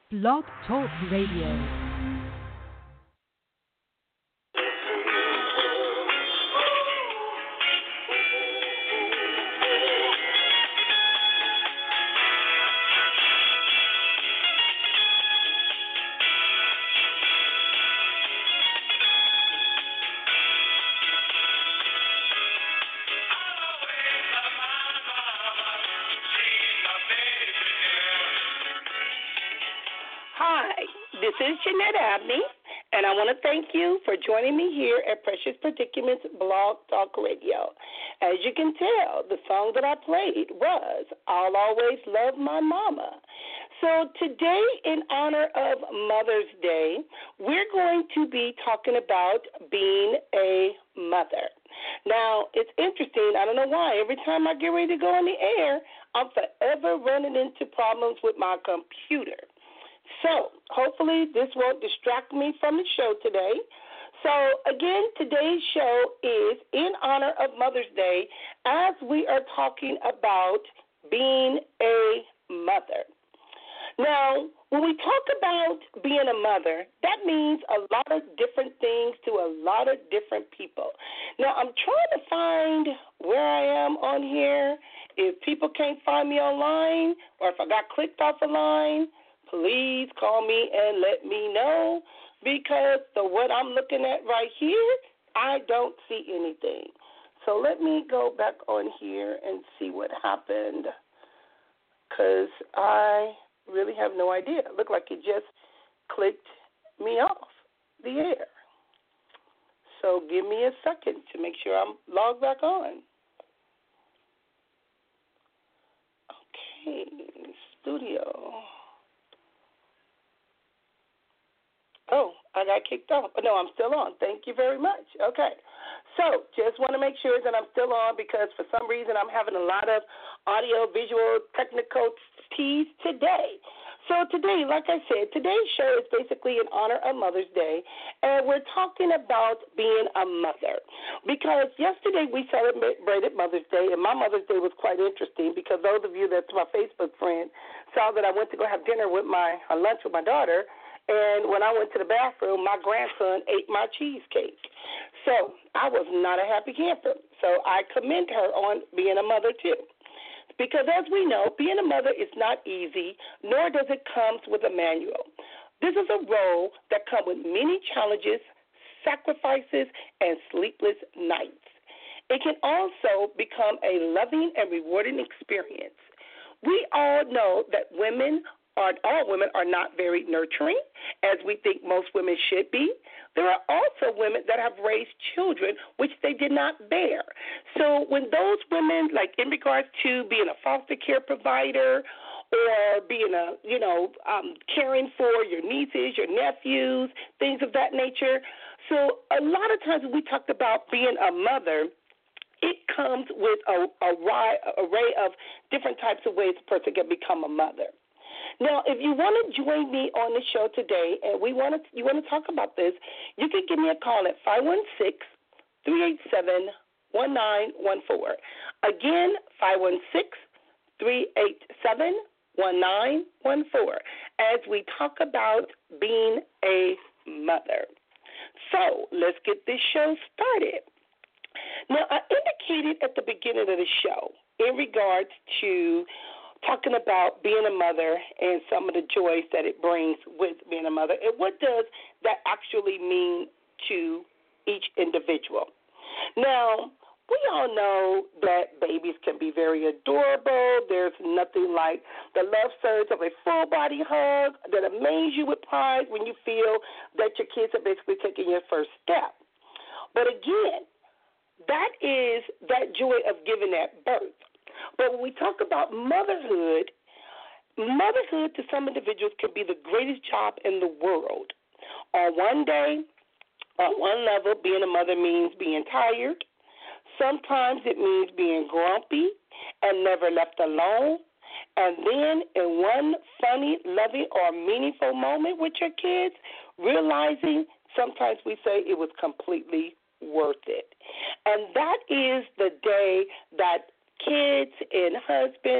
Blog Talk Radio. This is Jeanette Abney, and I want to thank you for joining me here at Precious Predicaments Blog Talk Radio. As you can tell, the song that I played was I'll Always Love My Mama. So today, in honor of Mother's Day, we're going to be talking about being a mother. Now, it's interesting. I don't know why. Every time I get ready to go on the air, I'm forever running into problems with my computer. So hopefully this won't distract me from the show today. So again, today's show is in honor of Mother's Day as we are talking about being a mother. Now, when we talk about being a mother, that means a lot of different things to a lot of different people. Now, I'm trying to find where I am on here. If people can't find me online or if I got clicked off a line, please call me and let me know, because what I'm looking at right here, I don't see anything. So let me go back on here and see what happened, because I really have no idea. It looked like it just clicked me off the air. So give me a second to make sure I'm logged back on. Okay, studio. Oh, I got kicked off. No, I'm still on. Thank you very much. Okay. So just want to make sure that I'm still on, because for some reason I'm having a lot of audio, visual, technical teas today. So today, like I said, today's show is basically in honor of Mother's Day, and we're talking about being a mother. Because yesterday we celebrated Mother's Day, and my Mother's Day was quite interesting, because those of you that's my Facebook friend saw that I went to go have dinner with lunch with my daughter. And when I went to the bathroom, my grandson ate my cheesecake. So I was not a happy camper. So I commend her on being a mother, too. Because as we know, being a mother is not easy, nor does it come with a manual. This is a role that comes with many challenges, sacrifices, and sleepless nights. It can also become a loving and rewarding experience. We all know that all women are not very nurturing, as we think most women should be. There are also women that have raised children which they did not bear. So when those women, like in regards to being a foster care provider or being caring for your nieces, your nephews, things of that nature. So a lot of times when we talk about being a mother, it comes with a array of different types of ways a person can become a mother. Now, if you want to join me on the show today and you want to talk about this, you can give me a call at 516-387-1914. Again, 516-387-1914, as we talk about being a mother. So let's get this show started. Now, I indicated at the beginning of the show in regards to talking about being a mother and some of the joys that it brings with being a mother, and what does that actually mean to each individual. Now, we all know that babies can be very adorable. There's nothing like the love surge of a full-body hug that amazes you with pride when you feel that your kids are basically taking your first step. But again, that is that joy of giving that birth. But when we talk about motherhood to some individuals can be the greatest job in the world. On one day, on one level, being a mother means being tired. Sometimes it means being grumpy and never left alone. And then in one funny, loving, or meaningful moment with your kids, realizing sometimes we say it was completely worth it. And that is the day that kids and husbands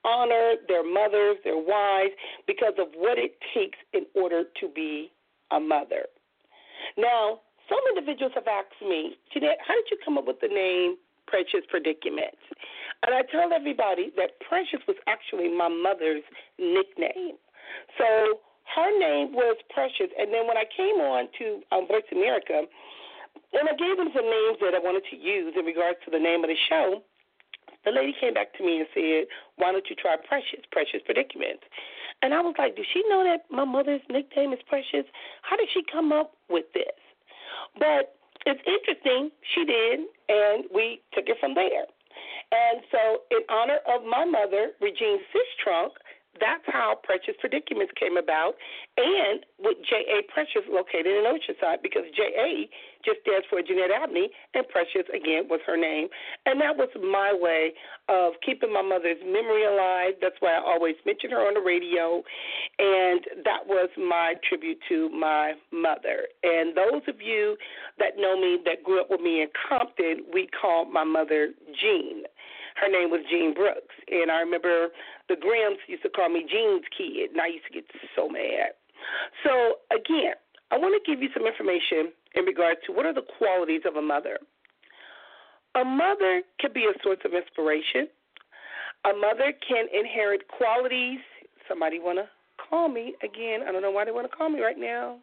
honor their mothers, their wives, because of what it takes in order to be a mother. Now, some individuals have asked me, Jeanette, how did you come up with the name Precious Predicaments? And I tell everybody that Precious was actually my mother's nickname. So her name was Precious. And then when I came on to Voice America, and I gave them some names that I wanted to use in regards to the name of the show, the lady came back to me and said, why don't you try Precious Predicaments? And I was like, does she know that my mother's nickname is Precious? How did she come up with this? But it's interesting, she did, and we took it from there. And so in honor of my mother, Regine Sistrunk, that's how Precious Predicaments came about, and with J.A. Precious located in Oceanside, because J.A. just stands for Jeanette Abney, and Precious, again, was her name. And that was my way of keeping my mother's memory alive. That's why I always mention her on the radio, and that was my tribute to my mother. And those of you that know me, that grew up with me in Compton, we called my mother Jean. Her name was Jean Brooks, and I remember the Grims used to call me Jean's kid, and I used to get so mad. So, again, I want to give you some information in regards to what are the qualities of a mother. A mother can be a source of inspiration. A mother can inherit qualities. Somebody want to call me again. I don't know why they want to call me right now.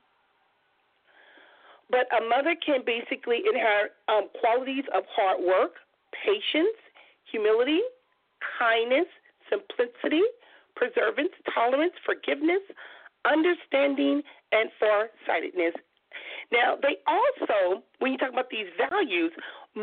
But a mother can basically inherit qualities of hard work, patience, humility, kindness, simplicity, perseverance, tolerance, forgiveness, understanding, and farsightedness. Now, they also, when you talk about these values,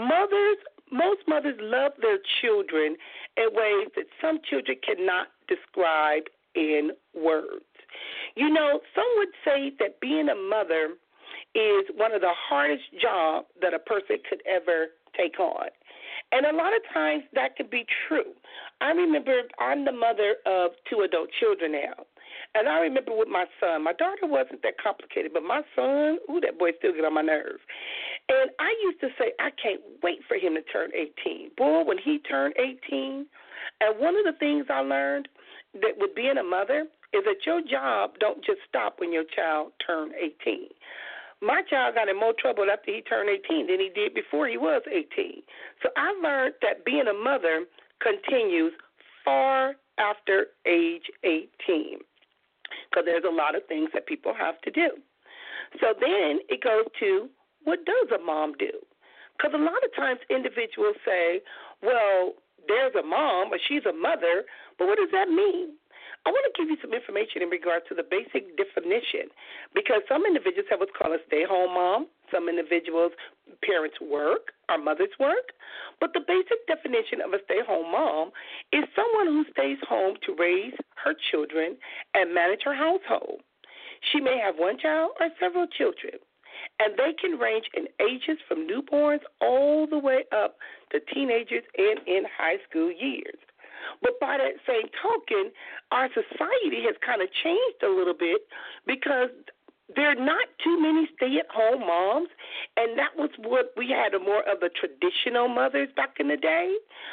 most mothers love their children in ways that some children cannot describe in words. You know, some would say that being a mother is one of the hardest jobs that a person could ever take on. And a lot of times that could be true. I remember I'm the mother of 2 adult children now. And I remember with my son, my daughter wasn't that complicated, but my son, that boy still get on my nerves. And I used to say, I can't wait for him to turn 18. Boy, when he turned 18, and one of the things I learned that with being a mother is that your job don't just stop when your child turned 18. My child got in more trouble after he turned 18 than he did before he was 18. So I learned that being a mother continues far after age 18, because there's a lot of things that people have to do. So then it goes to, what does a mom do? Because a lot of times individuals say, well, there's a mom or she's a mother, but what does that mean? I want to give you some information in regard to the basic definition, because some individuals have what's called a stay-at-home mom. Some individuals, parents work, or mothers work. But the basic definition of a stay-at-home mom is someone who stays home to raise her children and manage her household. She may have one child or several children, and they can range in ages from newborns all the way up to teenagers and in high school years. But by that same token, our society has kind of changed a little bit, because there are not too many stay-at-home moms, and that was what we had, more of the traditional mothers back in the day.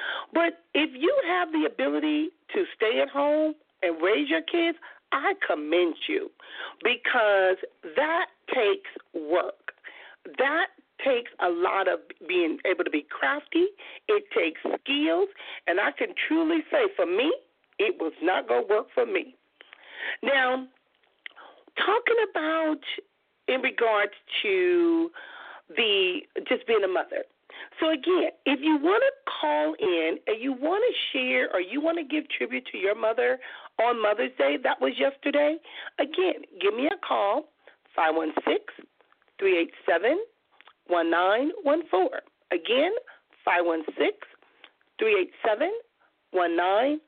But if you have the ability to stay at home and raise your kids, I commend you, because that takes work. That takes a lot of being able to be crafty. It takes skills, and I can truly say, for me, it was not going to work for me. Now, talking about in regards to just being a mother. So, again, if you want to call in and you want to share or you want to give tribute to your mother on Mother's Day, that was yesterday, again, give me a call, 516-387-1914. Again, 516-387-1914.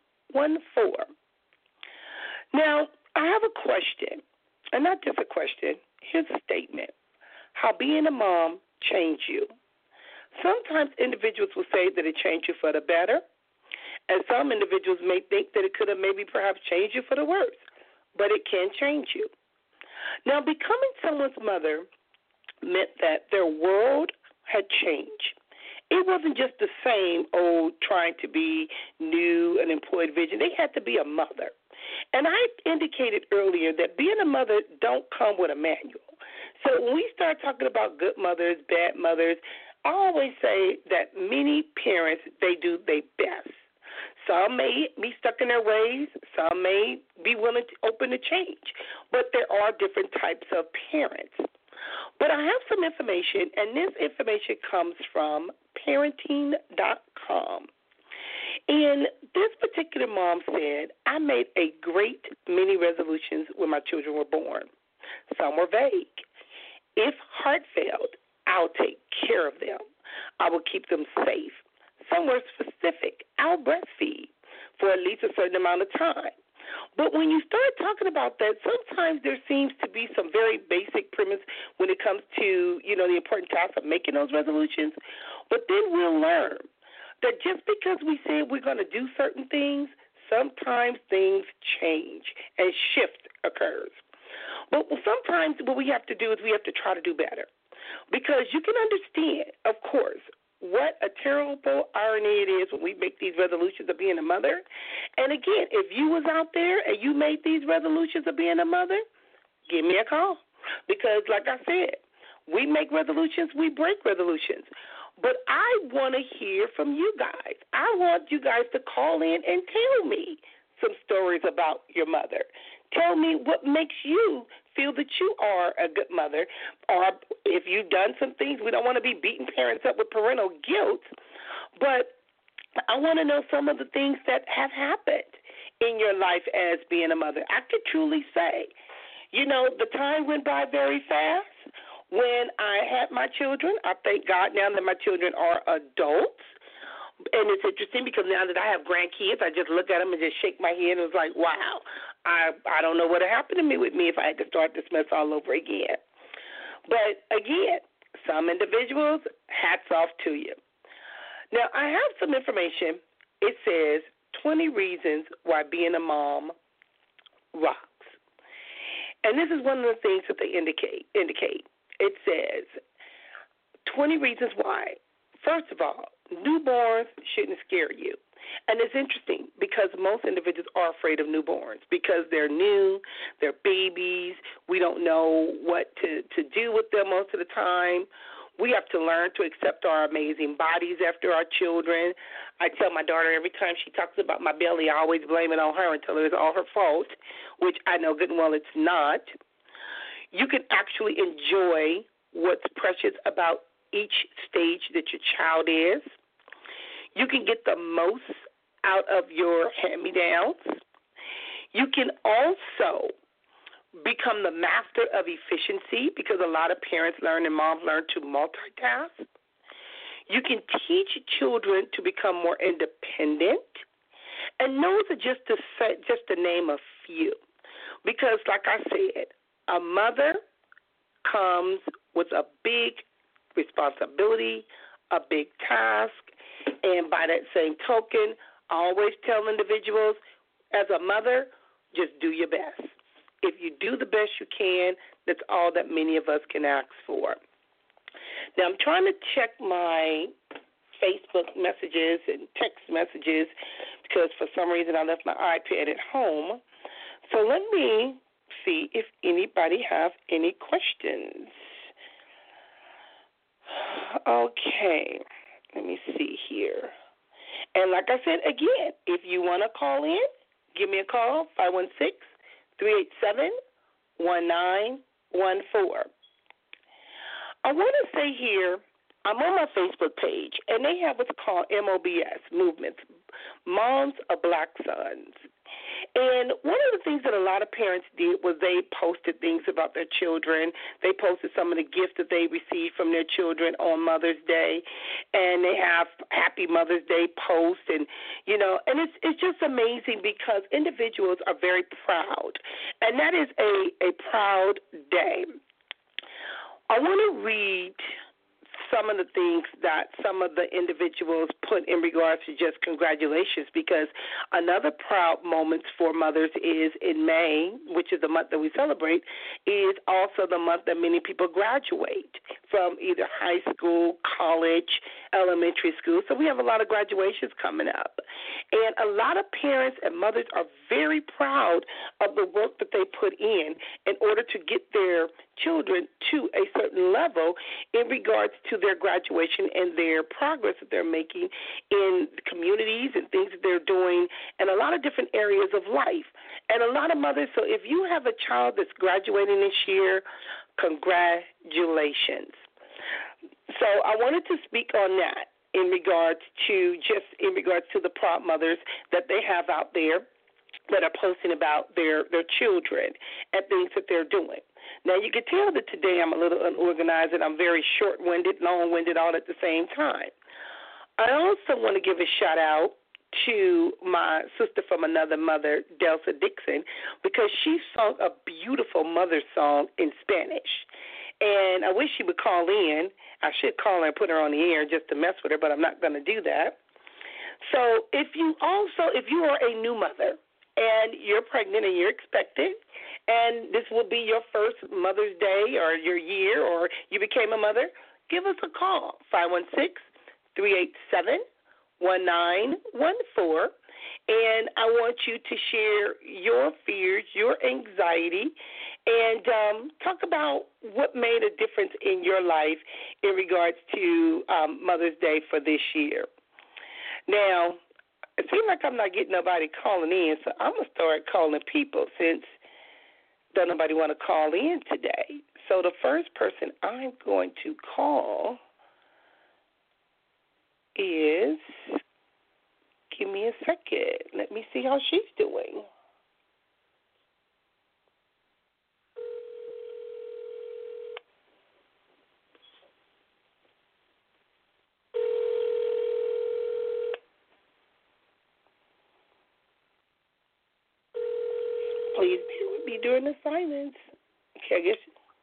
Now, I have a question, and not just a question. Here's a statement. How being a mom changed you. Sometimes individuals will say that it changed you for the better, and some individuals may think that it could have maybe perhaps changed you for the worse, but it can change you. Now, becoming someone's mother meant that their world had changed, it wasn't just the same old trying to be new and employed vision. They had to be a mother. And I indicated earlier that being a mother don't come with a manual. So when we start talking about good mothers, bad mothers, I always say that many parents, they do their best. Some may be stuck in their ways. Some may be willing to open to change. But there are different types of parents. But I have some information, and this information comes from parenting.com. And this particular mom said, I made a great many resolutions when my children were born. Some were vague. If heartfelt, I'll take care of them. I will keep them safe. Some were specific. I'll breastfeed for at least a certain amount of time. But when you start talking about that, sometimes there seems to be some very basic premise when it comes to, the important task of making those resolutions. But then we'll learn that just because we say we're going to do certain things, sometimes things change and shift occurs. But sometimes what we have to do is we have to try to do better. Because you can understand, of course, what a terrible irony it is when we make these resolutions of being a mother. And again, if you was out there and you made these resolutions of being a mother, give me a call. Because like I said, we make resolutions, we break resolutions. But I want to hear from you guys. I want you guys to call in and tell me some stories about your mother. Tell me what makes you feel that you are a good mother, or if you've done some things. We don't want to be beating parents up with parental guilt, but I want to know some of the things that have happened in your life as being a mother. I could truly say, the time went by very fast when I had my children. I thank God now that my children are adults. And it's interesting because now that I have grandkids, I just look at them and just shake my head and it's like, wow, I don't know what would happen to me if I had to start this mess all over again. But again, some individuals, hats off to you. Now, I have some information. It says 20 reasons why being a mom rocks. And this is one of the things that they indicate. It says 20 reasons why. First of all, newborns shouldn't scare you. And it's interesting because most individuals are afraid of newborns because they're new, they're babies. We don't know what to do with them most of the time. We have to learn to accept our amazing bodies after our children. I tell my daughter every time she talks about my belly, I always blame it on her and tell her it's all her fault, which I know good and well it's not. You can actually enjoy what's precious about each stage that your child is. You can get the most out of your hand-me-downs. You can also become the master of efficiency because a lot of parents learn and moms learn to multitask. You can teach children to become more independent. And those are just to name a few. Because like I said, a mother comes with a big responsibility, a big task, and by that same token, I always tell individuals, as a mother, just do your best. If you do the best you can, that's all that many of us can ask for. Now, I'm trying to check my Facebook messages and text messages because for some reason I left my iPad at home. So let me see if anybody have any questions. Okay, let me see here. And like I said, again, if you want to call in, give me a call, 516-387-1914. I want to say here, I'm on my Facebook page, and they have what's called MOBS, Movements, Moms of Black Sons. And one of the things that a lot of parents did was they posted things about their children. They posted some of the gifts that they received from their children on Mother's Day, and they have Happy Mother's Day posts, and and it's just amazing because individuals are very proud, and that is a proud day. I want to read some of the things that some of the individuals put in regards to just congratulations, because another proud moment for mothers is in May, which is the month that we celebrate, is also the month that many people graduate from either high school, college, elementary school. So we have a lot of graduations coming up. And a lot of parents and mothers are very proud of the work that they put in order to get their children to a certain level in regards to their graduation and their progress that they're making in communities and things that they're doing in a lot of different areas of life. And a lot of mothers, so if you have a child that's graduating this year, congratulations. So I wanted to speak on that in regards to the proud mothers that they have out there that are posting about their children and things that they're doing. Now, you can tell that today I'm a little unorganized and I'm very short-winded, long-winded all at the same time. I also want to give a shout-out to my sister from another mother, Delsa Dixon, because she sung a beautiful mother song in Spanish. And I wish she would call in. I should call her and put her on the air just to mess with her, but I'm not going to do that. So if you are a new mother and you're pregnant and you're expecting, and this will be your first Mother's Day or your year or you became a mother, give us a call, 516-387-1914. And I want you to share your fears, your anxiety, and talk about what made a difference in your life in regards to Mother's Day for this year. Now, it seems like I'm not getting nobody calling in, so I'm going to start calling people since don't nobody want to call in today. So the first person I'm going to call is, give me a second. Let me see how she's doing. Please bear with me during the silence. Okay, I guess.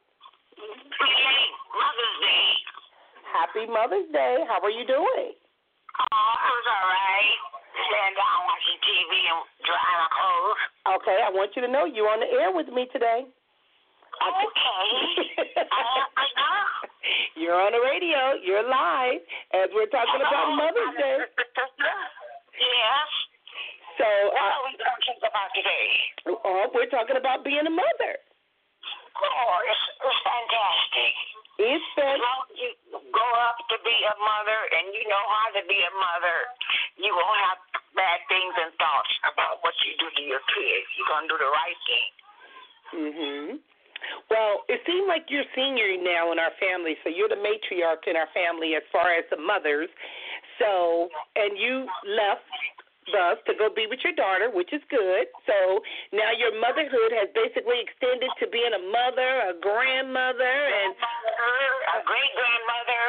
Mother's Day. Happy Mother's Day. How are you doing? Oh, I was all right. Laying down watching TV and drying my clothes. Okay, I want you to know you're on the air with me today. Okay. I know. You're on the radio. You're live as we're talking about Mother's Day. Yes. So, what are we talking about today? We're talking about being a mother. Oh, it's fantastic. It's fantastic. As long as you go up to be a mother and you know how to be a mother, you won't have bad things and thoughts about what you do to your kids. You're going to do the right thing. Mm-hmm. Well, it seems like you're senior now in our family, so you're the matriarch in our family as far as the mothers. So, and you left us to go be with your daughter, which is good. So now your motherhood has basically extended to being a mother, a grandmother, and a great-grandmother.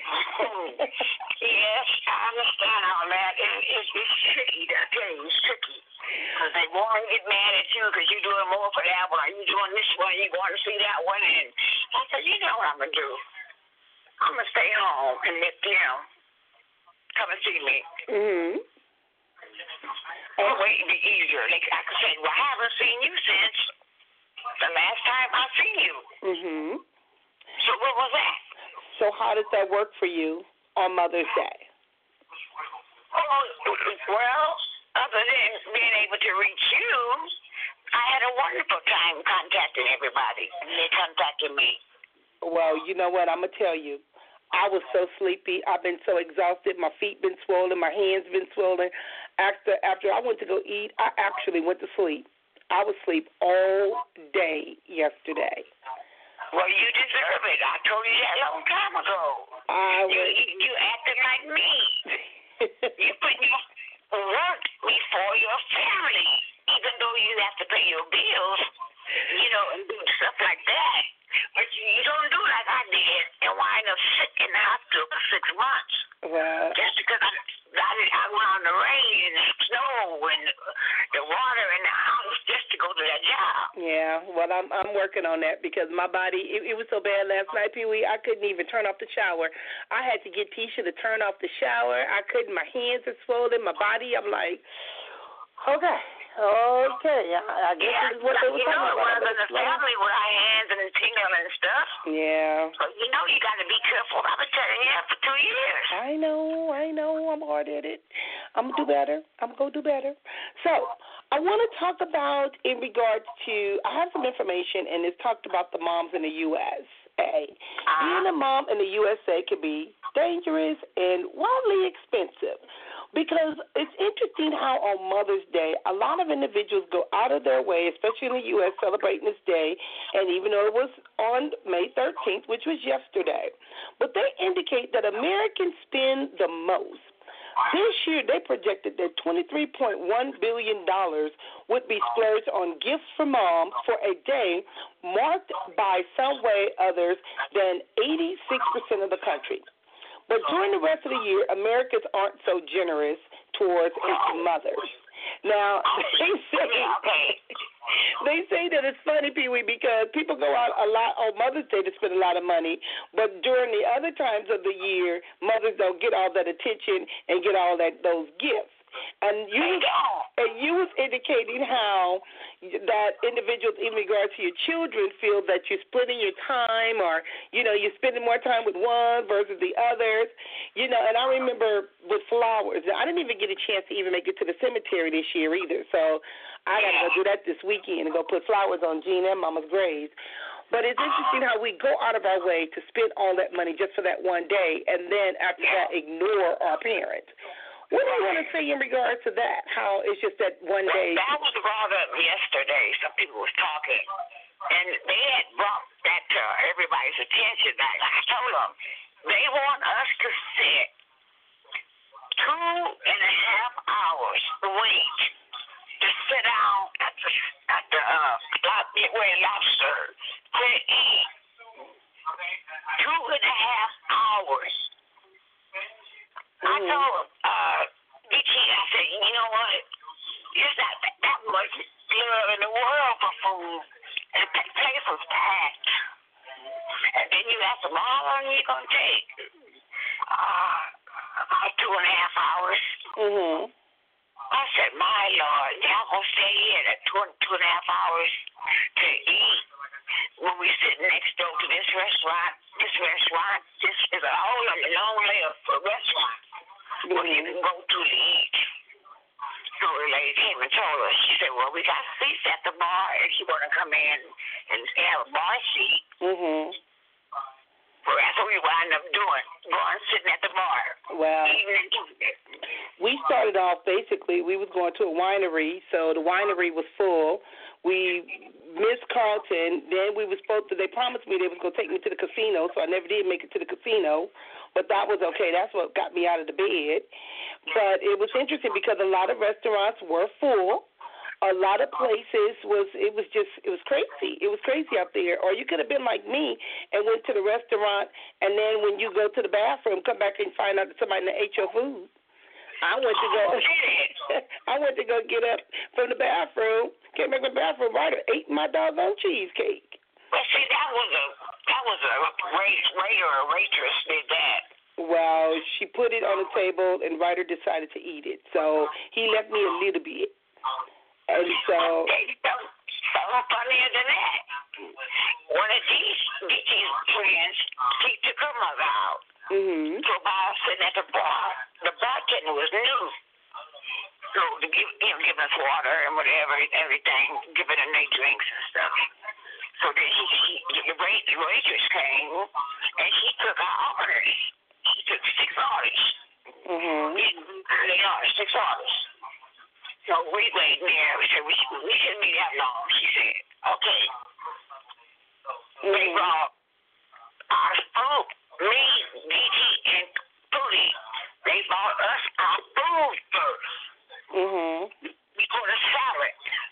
Yes, I understand all that. It's tricky, I tell you, it's tricky. Because they want to get mad at you because you're doing more for that one. Are you doing this one? You going to see that one? And I said, you know what I'm going to do? I'm going to stay home and let them come and see me. Mm-hmm. That way it'd be easier. I could say, well, I haven't seen you since the last time I seen you. Mm-hmm. So what was that? So how did that work for you on Mother's Day? Oh, well, other than being able to reach you, I had a wonderful time contacting everybody, and they contacted me. Well, you know what? I'm going to tell you. I was so sleepy. I've been so exhausted. My feet been swollen. My hands been swollen. After I went to go eat, I actually went to sleep. I was asleep all day yesterday. Well, you deserve it. I told you that a long time ago. You acted like me. You put your work before your family, even though you have to pay your bills, and do stuff like that. But you don't do like I did and wind up sick in the hospital for 6 months. Well, just because I went on the rain and the snow and the water in the house just to go to that job. Yeah, well, I'm working on that because my body, it was so bad last night, Pee-wee, I couldn't even turn off the shower. I had to get Tisha to turn off the shower. I couldn't. My hands are swollen. My body, I'm like, okay. I guess this is what they were talking about. When I was in the family with our hands and tingling and stuff. Yeah. So, you know, you got to be careful. I've been telling you that for 2 years. I know. I'm hard at it. I'm going to do better. So, I want to talk about in regards to, I have some information, and it's talked about the moms in the USA. Being a mom in the USA can be dangerous and wildly expensive. Because it's interesting how on Mother's Day, a lot of individuals go out of their way, especially in the U.S., celebrating this day, and even though it was on May 13th, which was yesterday, but they indicate that Americans spend the most. This year, they projected that $23.1 billion would be splurged on gifts for moms for a day marked by some way others than 86% of the country. But during the rest of the year, Americans aren't so generous towards its mothers. Now, they say that it's funny, Pee-wee, because people go out a lot on Mother's Day to spend a lot of money, but during the other times of the year, mothers don't get all that attention and get all those gifts. And you was indicating how that individuals, in regard to your children, feel that you're splitting your time, or you're spending more time with one versus the others. And I remember with flowers, I didn't even get a chance to even make it to the cemetery this year either. So I got to go do that this weekend and go put flowers on Jean and Mama's graves. But it's interesting how we go out of our way to spend all that money just for that one day, and then after that ignore our parents. What do you want to say in regards to that? How it's just that one day? That was brought up yesterday. Some people was talking, and they had brought that to everybody's attention. I told them they want us to sit 2.5 hours a week to sit down at the lobster to eat. 2.5 hours. I told BT, I said, you know what? There's not that much love in the world for food. And the place was packed. And then you ask them, how long are you going to take? About 2.5 hours. Mm-hmm. I said, my Lord, y'all going to stay here at 2.5 hours to eat when we sit next door to this restaurant. This is a whole long layout for a restaurant. Where you can go to eat. So the lady came and told us, she said, well, we got seats at the bar, and she want to come in and have a bar seat. Mm-hmm. Well, that's what we wound up doing, going sitting at the bar. Well, eating and doing it. We started off, basically, we was going to a winery, so the winery was full. We missed Carlton. Then we were they promised me they was going to take me to the casino, so I never did make it to the casino. But that was okay. That's what got me out of the bed. But it was interesting because a lot of restaurants were full. A lot of places it was crazy. It was crazy out there. Or you could have been like me and went to the restaurant, and then when you go to the bathroom, come back and find out that somebody ate your food. I went to go get up from the bathroom, came back from the bathroom, right, ate my doggone cheesecake. Well, see, that was a waiter or waitress did that. Well, she put it on the table, and Ryder decided to eat it. So he left me a little bit. And so... Something funnier than that. One of these friends, she took her mother out. Mm-hmm. So I was sitting at the bar. The bartender was new. So to give us water and whatever, everything, giving them their drinks and stuff. So then the waitress came, and she took our orders. She took 6 orders. Mm-hmm. 6 orders. So we waited there. We said, we shouldn't be that long. She said, okay. Mm-hmm. They brought our food, me, DT, and Pootie. They brought us our food first. Mm-hmm. Before the salad.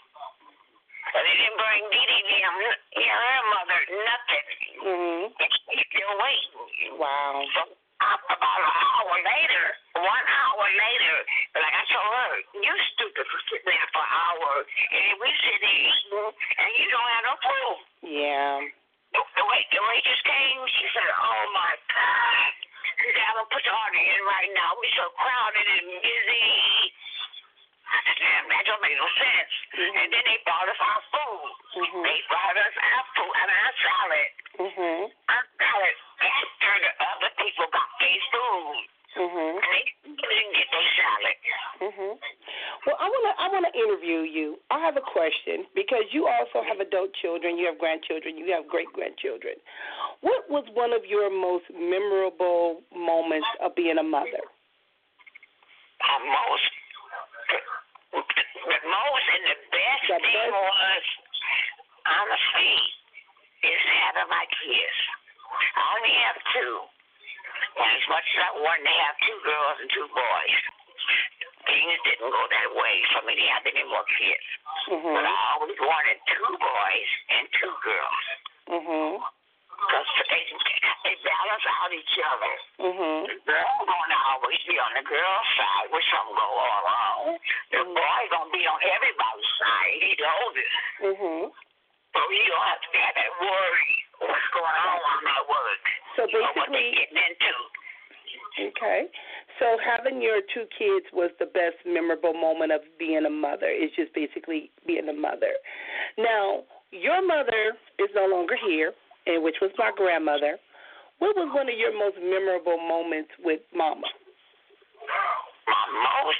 So they didn't bring DD and her mother nothing. Mm-hmm. And she's still waiting. Wow. So about an hour later, 1 hour later, like I told her, you stupid for sitting there for an hour, and we sit there eating, and you don't have no food. Yeah. The waitress came, she said, oh my God, I'm going to put the order in right now. We're so crowded and busy. I said, damn, that don't make no sense. Mm-hmm. And then they brought us our food. Mm-hmm. They brought us our food and our salad. Mm-hmm. I question, because you also have adult children, you have grandchildren, you have great-grandchildren. What was one of your most memorable moments of being a mother? The most and the best thing was, honestly, is having my kids. I only have two. And as much as I wanted to have two girls and two boys, things didn't go that way for me to have any more kids. Mm-hmm. But I always wanted two boys and two girls. Mm-hmm. Because they balance out each other. Mm-hmm. The girl going to always be on the girl's side when something go all wrong. The boy going to be on everybody's side. He's the oldest. Mm-hmm. So you don't have to have that worry what's going on at work. So basically, what they getting into. Okay. So having your two kids was the best memorable moment of being a mother. It's just basically being a mother. Now, your mother is no longer here, and which was my grandmother. What was one of your most memorable moments with Mama? My most?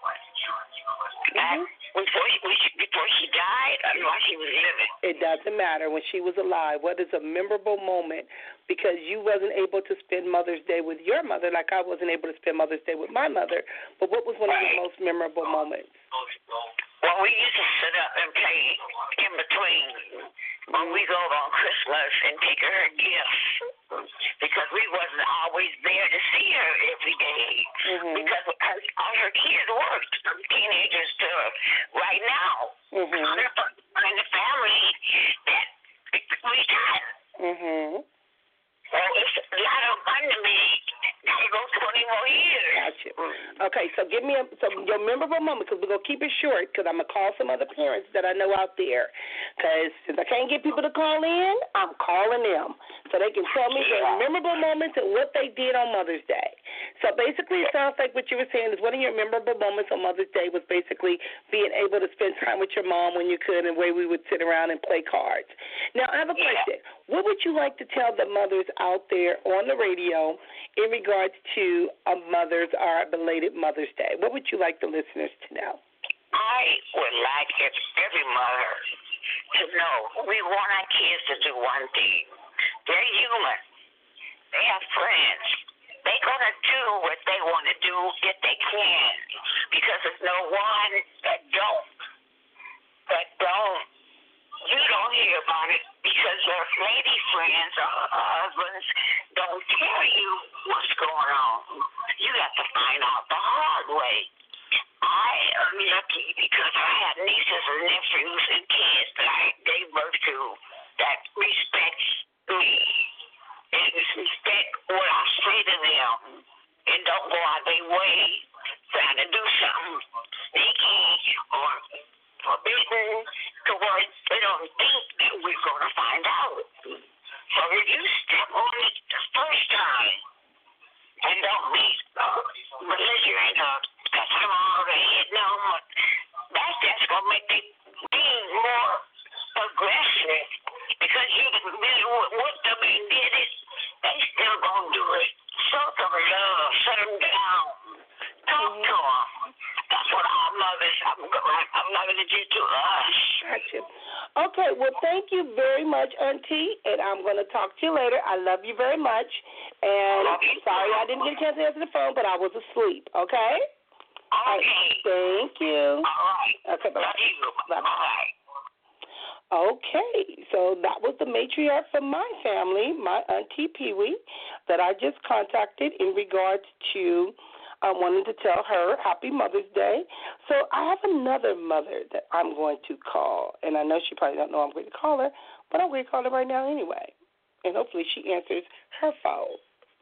Before she died, or while she was living? It doesn't matter. When she was alive, what is a memorable moment? Because you wasn't able to spend Mother's Day with your mother like I wasn't able to spend Mother's Day with my mother. But what was one of your most memorable moments? Well, we used to sit up and play in between when we go on Christmas and take her gifts, because we wasn't always there to see her every day, because all her kids worked, from teenagers to right now. And the family that retired. Well, it's a lot of fun to me. Gotta go 20 more years. Gotcha. Okay, so give me your memorable moment, because we're going to keep it short, because I'm going to call some other parents that I know out there. Because since I can't get people to call in, I'm calling them so they can tell me their memorable moments and what they did on Mother's Day. So basically, it sounds like what you were saying is one of your memorable moments on Mother's Day was basically being able to spend time with your mom when you could, and where we would sit around and play cards. Now, I have a question. What would you like to tell the mothers out there on the radio in regards to a mother's or a belated Mother's Day? What would you like the listeners to know? I would like every mother to know we want our kids to do one thing. They're human. They have friends. They're going to do what they want to do if they can, because there's no one that don't. You don't hear about it because your lady friends or husbands don't tell you what's going on. You have to find out the hard way. I am lucky because I have nieces and nephews and kids that I gave birth to that respect me and respect what I say to them and don't go out their way trying to do something sneaky or forbidden to where they don't think that we're going to find out. So if you step on it the first time and don't be belligerent or cut them all the head, no, that's just going to make them be more aggressive, because you really whooped them and did it, they still going to do it. Show them love, shut them down, talk to them. That's what our mothers, I'm not going to do to us. Gotcha. Okay, well, thank you very much, Auntie, and I'm going to talk to you later. I love you very much, and sorry I didn't get a chance to answer the phone, but I was asleep, okay? Okay. Thank you. All right. Okay, bye-bye. Love you. Bye-bye. Okay, so that was the matriarch from my family, my Auntie Pee-wee, that I just contacted in regards to wanting to tell her Happy Mother's Day. So I have another mother that I'm going to call, and I know she probably don't know I'm going to call her, but I'm going to call her right now anyway, and hopefully she answers her phone.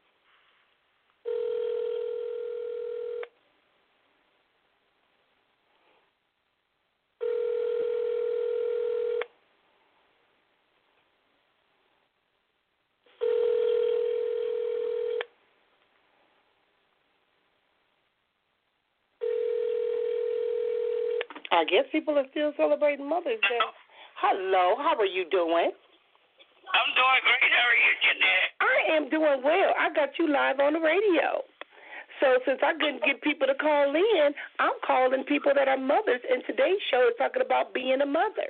I guess people are still celebrating Mother's Day. Hello, how are you doing? I'm doing great. How are you, Jeanette? I am doing well. I got you live on the radio. So since I couldn't get people to call in, I'm calling people that are mothers, and today's show is talking about being a mother.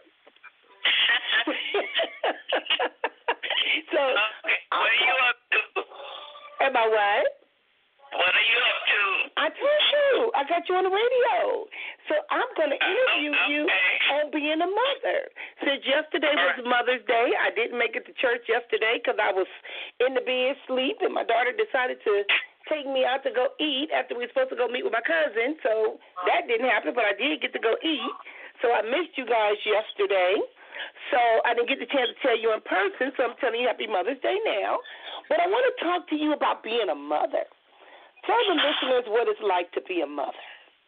So, what are you up to? Am I what? What are you up to? I told you. I got you on the radio. So I'm going to interview you on being a mother. Since yesterday was Mother's Day, I didn't make it to church yesterday because I was in the bed asleep, and my daughter decided to take me out to go eat after we were supposed to go meet with my cousin. So that didn't happen, but I did get to go eat. So I missed you guys yesterday. So I didn't get the chance to tell you in person, so I'm telling you Happy Mother's Day now. But I want to talk to you about being a mother. Tell the listeners what it's like to be a mother.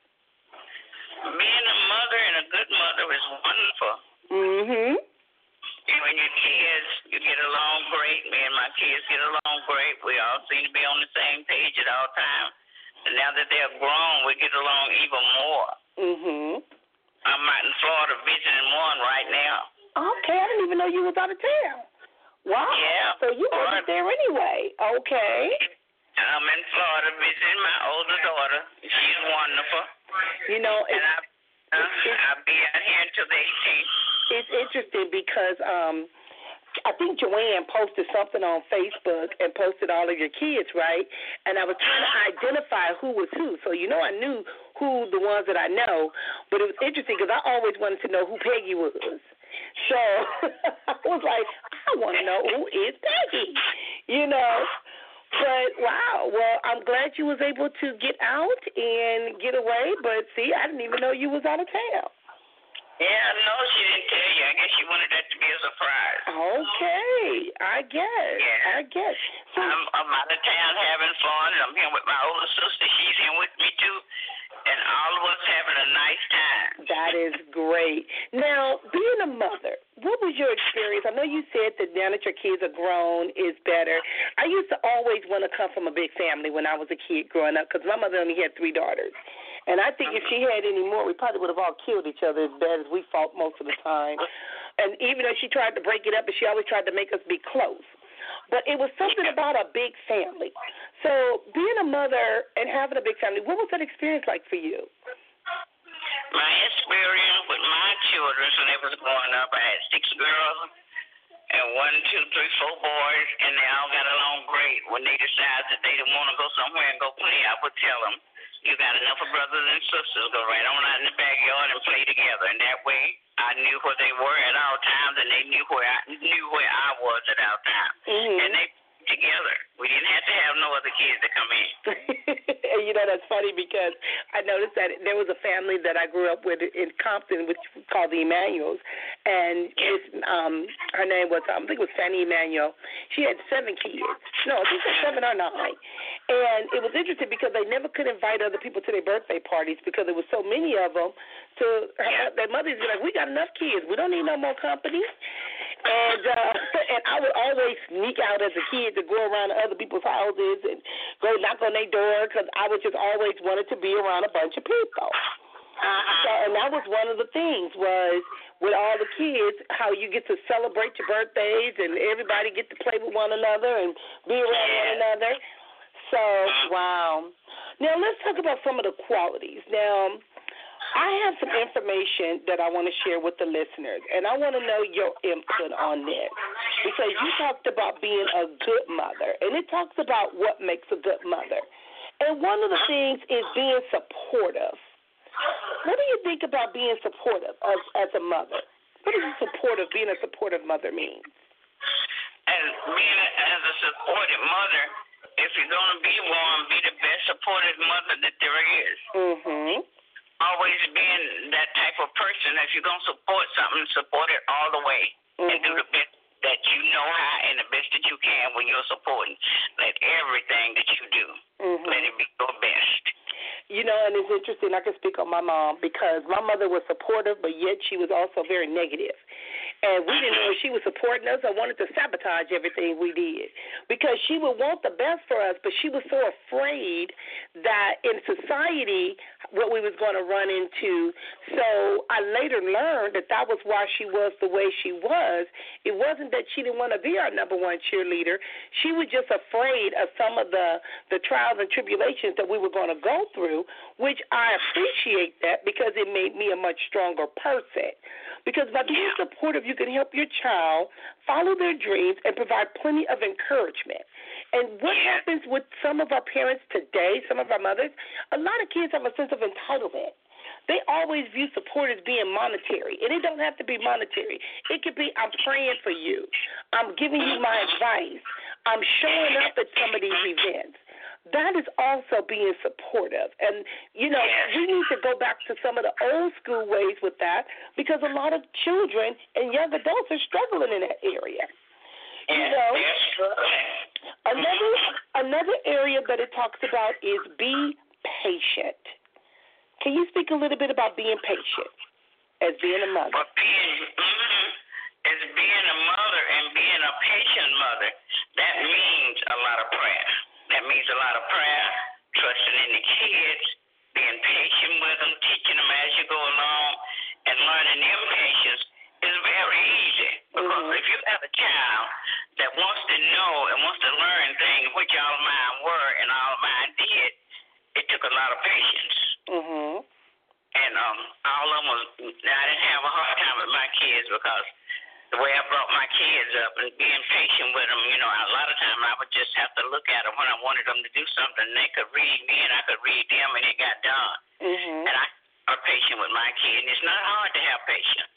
Being a mother and a good mother is wonderful. Mm-hmm. You and your kids, you get along great. Me and my kids get along great. We all seem to be on the same page at all times. And now that they're grown, we get along even more. Mm-hmm. I'm out in Florida visiting one right now. Okay, I didn't even know you was out of town. Wow. Yeah. So you were there anyway. Okay. I'm in Florida visiting my older daughter. She's wonderful. You know, and I'll be out here until the 18th. It's interesting because I think Joanne posted something on Facebook and posted all of your kids, right? And I was trying to identify who was who. So, you know, I knew who the ones that I know, but it was interesting because I always wanted to know who Peggy was. So I was like, I want to know who is Peggy, you know. But, wow, well, I'm glad you was able to get out and get away. But, see, I didn't even know you was out of town. Yeah, no, she didn't tell you. I guess she wanted that to be a surprise. Okay, I guess. Yeah. I guess. So, I'm out of town having fun. I'm here with my older sister. She's here with me, too. And all of us having a nice time. That is great. Now, being a mother, what was your experience? I know you said that now that your kids are grown is better. I used to always want to come from a big family when I was a kid growing up because my mother only had 3 daughters. And I think if she had any more, we probably would have all killed each other as bad as we fought most of the time. And even though she tried to break it up, and she always tried to make us be close. But it was something about a big family. So being a mother and having a big family, what was that experience like for you? My experience with my children when they was growing up, I had 6 girls and 1, 2, 3, 4 boys, and they all got along great. When they decided that they didn't want to go somewhere and go play, I would tell them, you got enough of brothers and sisters, go right on out in the backyard and play together. And that way I knew where they were at all times, and they knew where I was at all times. Mm-hmm. And they together. We didn't have to have no other kids to come in. And, you know, that's funny because I noticed that there was a family that I grew up with in Compton, which was called the Emanuels, and her name was, I think it was Fanny Emanuel. She had 7 kids. No, I think it was 7 or 9. And it was interesting because they never could invite other people to their birthday parties because there was so many of them. So their mothers were like, we got enough kids. We don't need no more company. And I would always sneak out as a kid to go around to other people's houses and go knock on their door because I was just always wanted to be around a bunch of people. So, and that was one of the things was with all the kids, how you get to celebrate your birthdays and everybody get to play with one another and be around one another. So, wow. Now, let's talk about some of the qualities. Now, I have some information that I want to share with the listeners, and I want to know your input on this because you talked about being a good mother, and it talks about what makes a good mother. And one of the things is being supportive. What do you think about being supportive as a mother? What does being a supportive mother mean? And being as a supportive mother, if you're going to be one, be the best supportive mother that there is. Mm-hmm. Always being that type of person. If you're going to support something, support it all the way. And do the best that you know how and the best that you can when you're supporting. Let everything that you do, let it be your best. You know, and it's interesting. I can speak on my mom because my mother was supportive, but yet she was also very negative. And we didn't know if she was supporting us or wanted to sabotage everything we did. Because she would want the best for us, but she was so afraid that in society what we was going to run into. So I later learned that was why she was the way she was. It wasn't that she didn't want to be our number one cheerleader. She was just afraid of some of the trials and tribulations that we were going to go through, which I appreciate that because it made me a much stronger person. Because by being supportive, you can help your child follow their dreams and provide plenty of encouragement. And what happens with some of our parents today, some of our mothers, a lot of kids have a sense of entitlement. They always view support as being monetary, and it don't have to be monetary. It could be, I'm praying for you. I'm giving you my advice. I'm showing up at some of these events. That is also being supportive. And, we need to go back to some of the old school ways with that because a lot of children and young adults are struggling in that area. Another area that it talks about is be patient. Can you speak a little bit about being patient as being a mother? But as being a mother and being a patient mother, that means a lot of prayer. That means a lot of prayer, trusting in the kids, being patient with them, teaching them as you go along, and learning them patience is very easy. Because if you have a child that wants to know and wants to learn things, which all of mine were and all of mine did, it took a lot of patience. And all of them was, I didn't have a hard time with my kids because the way I brought my kids up and being patient with them, a lot of times I would just have to look at them when I wanted them to do something. They could read me and I could read them and it got done. And I are patient with my kid, and it's not hard to have patience.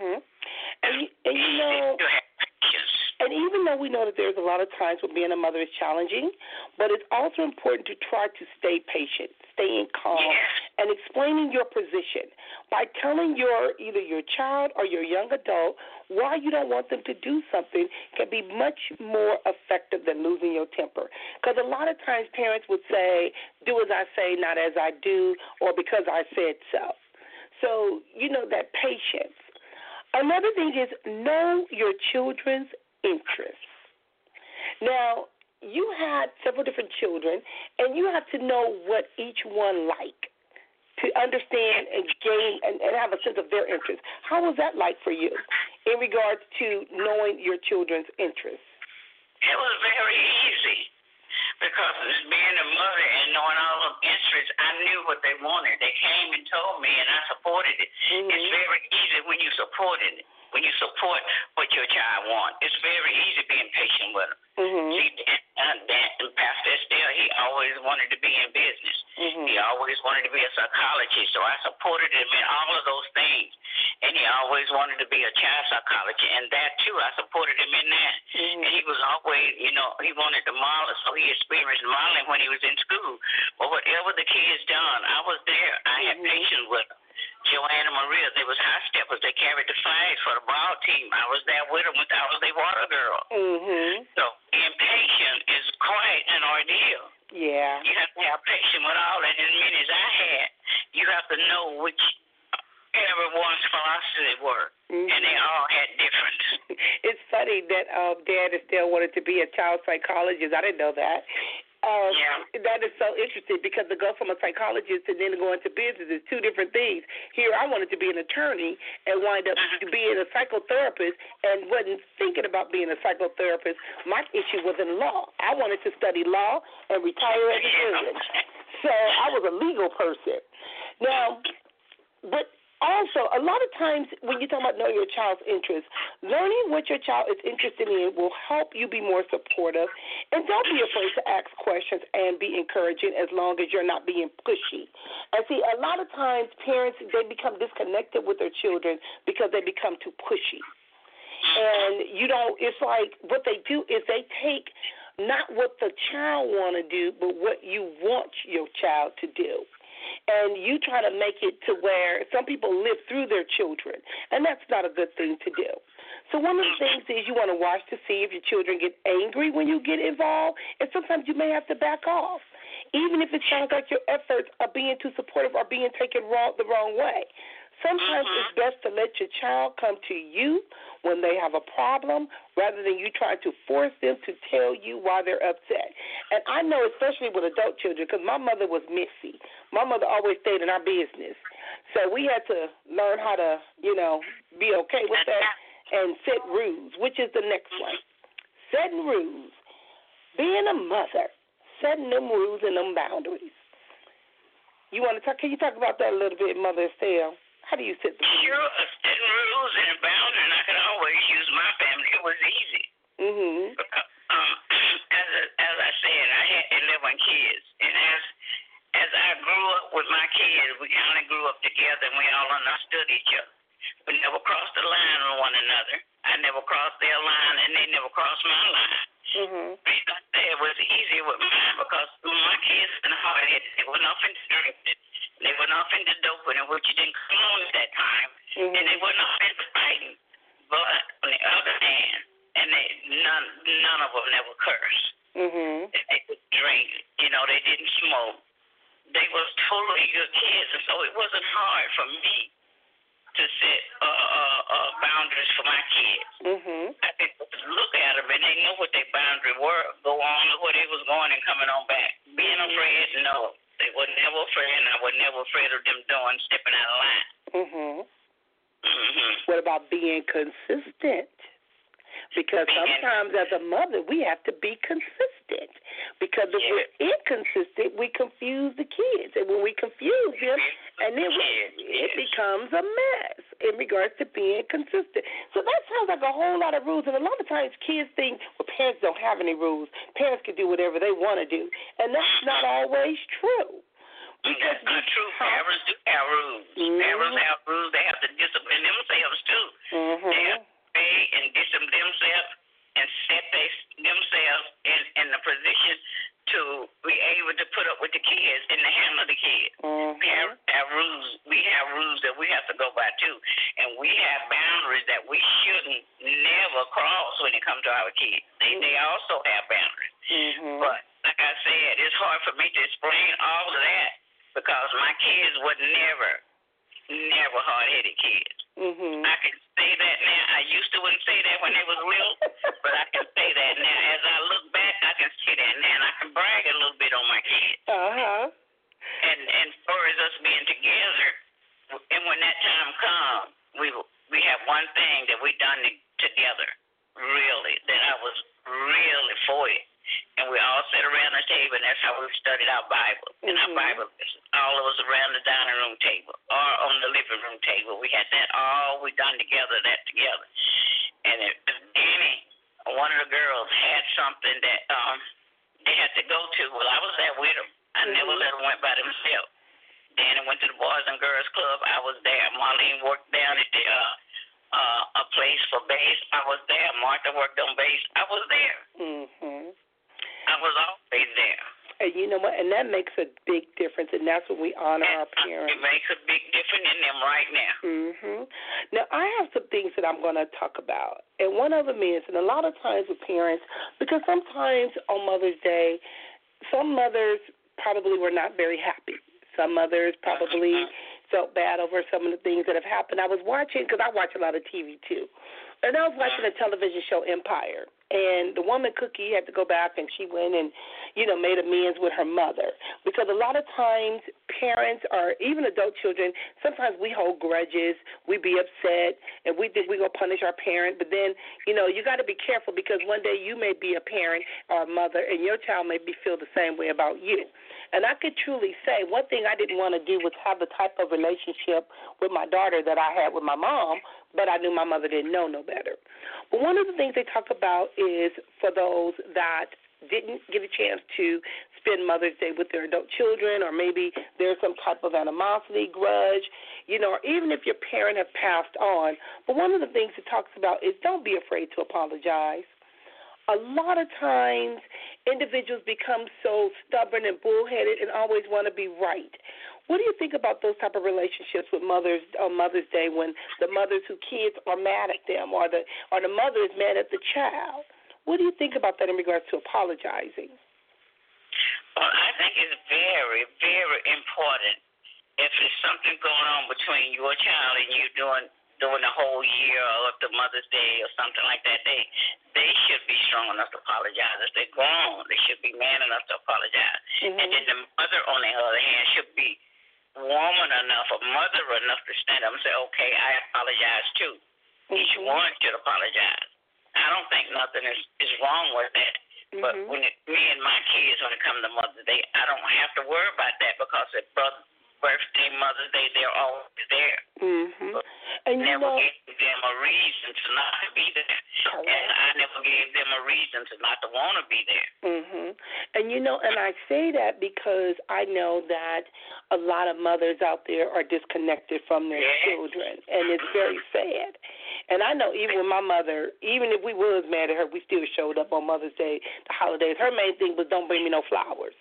And even though we know that there's a lot of times when being a mother is challenging, but it's also important to try to stay patient, staying calm, and explaining your position by telling either your child or your young adult why you don't want them to do something can be much more effective than losing your temper. Because a lot of times parents would say, do as I say, not as I do, or because I said so. So, that patience. Another thing is know your children's interests. Now, you had several different children, and you have to know what each one like to understand and gain and have a sense of their interests. How was that like for you in regards to knowing your children's interests? It was very easy because being a mother and knowing all of interests, I knew what they wanted. They came and told me, and I supported it. It's very easy when you support it. When you support what your child wants, it's very easy being patient with them. See, Pastor Estelle, he always wanted to be in business. He always wanted to be a psychologist, so I supported him in all of those things. And he always wanted to be a child psychologist, and that, too, I supported him in that. And he was always, he wanted to model, so he experienced modeling when he was in school. But whatever the kids done, I was there. I had patience with them. Joanna Maria, they was high steppers. They carried the flags for the ball team. I was there with them. I was their water girl. So being patient is quite an ordeal. Yeah. You have to have patience with all that. As many as I had, you have to know which everyone's philosophy were. And they all had different. It's funny that Dad Estelle wanted to be a child psychologist. I didn't know that. That is so interesting because to go from a psychologist and then to go into business is two different things. Here, I wanted to be an attorney and wind up being a psychotherapist and wasn't thinking about being a psychotherapist. My issue was in law. I wanted to study law and retire as a judge. So I was a legal person. Now, but also, a lot of times when you talk about knowing your child's interests, learning what your child is interested in will help you be more supportive. And don't be afraid to ask questions and be encouraging as long as you're not being pushy. And see, a lot of times parents, they become disconnected with their children because they become too pushy. And, it's like what they do is they take not what the child want to do, but what you want your child to do. And you try to make it to where some people live through their children, and that's not a good thing to do. So one of the things is you want to watch to see if your children get angry when you get involved, and sometimes you may have to back off, even if it sounds like your efforts are being too supportive or being taken the wrong way. Sometimes it's best to let your child come to you when they have a problem rather than you trying to force them to tell you why they're upset. And I know, especially with adult children, because my mother was Missy. My mother always stayed in our business. So we had to learn how to, be okay with that and set rules, which is the next one. Setting rules. Being a mother, setting them rules and them boundaries. Can you talk about that a little bit, Mother Estelle? How do you set the rules? Sure, setting rules and boundaries, and I could always use my family. It was easy. As I said, I had 11 kids, and as I grew up with my kids, we kind of grew up together, and we all understood each other. We never crossed the line with one another. I never crossed their line, and they never crossed my line. It was easier with mine because my kids and hard-headed. They went off into drinking. They went off into doping, which didn't come on at that time, and they went off into fighting. But on the other hand, none of them never cursed. They would drink. They didn't smoke. They was totally good kids, and so it wasn't hard for me to set boundaries for my kids. I could look at them, and they knew what their boundaries were, go on to where they was going and coming on back. Being afraid, no. They were never afraid, and I was never afraid of them stepping out of line. What about being consistent? Because sometimes as a mother, we have to be consistent. Because if we're inconsistent, we confuse the kids. And when we confuse them, and then it becomes a mess in regards to being consistent. So that sounds like a whole lot of rules. And a lot of times kids think, well, parents don't have any rules. Parents can do whatever they want to do. And that's not always true. Because that's not true. Parents do have rules. Parents have rules. They have to discipline themselves, too. They have to pay and discipline themselves and set themselves in the position to be able to put up with the kids and to handle the kids. Parents have rules. We have rules that we have to go by, too. And we have boundaries that we shouldn't never cross when it comes to our kids. They also have boundaries. But like I said, it's hard for me to explain all of that because my kids were never hard-headed kids. I can say that now. I used to wouldn't say that when they was little, but I can say that now. As I look back, I can say that now, and I can brag a little bit on my kids. And as far as us being together, and when that time comes, we have one thing that we done together, really, that I was really for it. And we all sat around the table, and that's how we studied our Bible. And our Bible, all of us around the dining room table or on the living room table. We had that all we done together, And Danny, one of the girls, had something that they had to go to. Well, I was there with them. I never let them went by themselves. Danny went to the Boys and Girls Club. I was there. Marlene worked down at the a place for bass. I was there. Martha worked on bass. I was there. I was always there. And you know what? And that makes a big difference, and that's when we honor our parents. It makes a big difference in them right now. Now, I have some things that I'm going to talk about. And one of them is, and a lot of times with parents, because sometimes on Mother's Day, some mothers probably were not very happy. Some mothers probably felt bad over some of the things that have happened. I was watching, because I watch a lot of TV too, and I was watching a television show, Empire. And the woman, Cookie, had to go back, and she went and, made amends with her mother. Because a lot of times parents or even adult children, sometimes we hold grudges, we be upset, and we think we're going to punish our parent. But then, you got to be careful because one day you may be a parent or a mother, and your child may feel the same way about you. And I could truly say one thing I didn't want to do was have the type of relationship with my daughter that I had with my mom, but I knew my mother didn't know no better. But one of the things they talk about is for those that didn't get a chance to spend Mother's Day with their adult children, or maybe there's some type of animosity, grudge, or even if your parent has passed on. But one of the things it talks about is don't be afraid to apologize. A lot of times individuals become so stubborn and bullheaded and always want to be right. What do you think about those type of relationships with mothers on Mother's Day when the mothers whose kids are mad at them or the mother is mad at the child? What do you think about that in regards to apologizing? Well, I think it's very, very important if there's something going on between your child and you during the whole year or up to Mother's Day or something like that, they should be strong enough to apologize. If they're grown, they should be man enough to apologize. Mm-hmm. And then the mother, on the other hand, should be woman enough, a mother enough to stand up and say, okay, I apologize too. Mm-hmm. Each one should apologize. I don't think nothing is wrong with that. Mm-hmm. But when me and my kids, when it comes to Mother's Day, I don't have to worry about that because at birthday, Mother's Day, they're always there. Mm-hmm. And never gave them a reason to not be there. Correct. And I never gave them a reason to not to want to be there. Mm-hmm. And, and I say that because I know that a lot of mothers out there are disconnected from their children, and it's very sad. And I know even with my mother, even if we was mad at her, we still showed up on Mother's Day, the holidays. Her main thing was don't bring me no flowers.